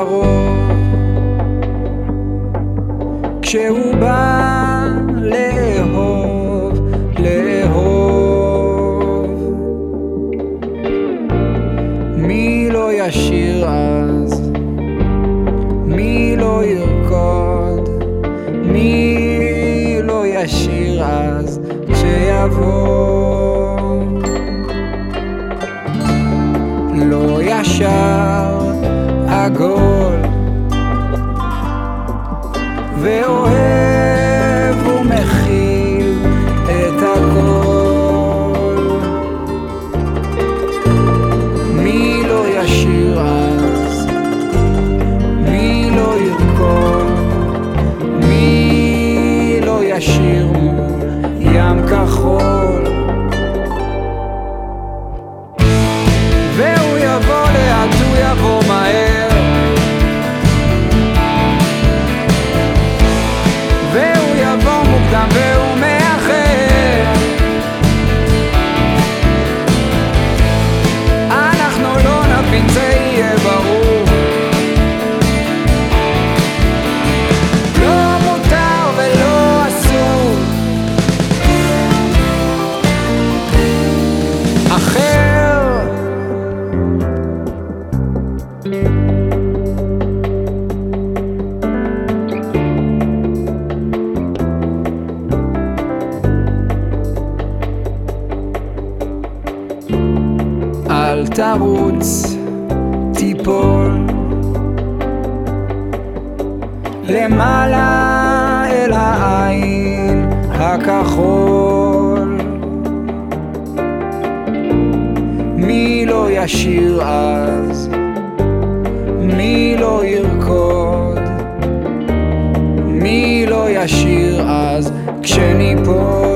קרוב, כשהוא בא לאהוב, לאהוב. מי לא ישיר אז? מי לא ירקוד? מי לא ישיר אז כשיבוא? לא ישר, עגול ואוהב ומכיל את הכל. מי לא ישיר אז? מי לא ירקוד? מי לא ישיר מול ים כחול? והוא יבוא לאט, הוא יבוא מהר, והוא יבוא מוקדם והוא מאחר. אנחנו לא נבין, זה יהיה ברור. לא מותר ולא אסור אחר. אל תרוץ, תיפול למעלה אל העין הכחול. מי לא ישיר אז? מי לא ירקוד? מי לא ישיר אז כשניפול?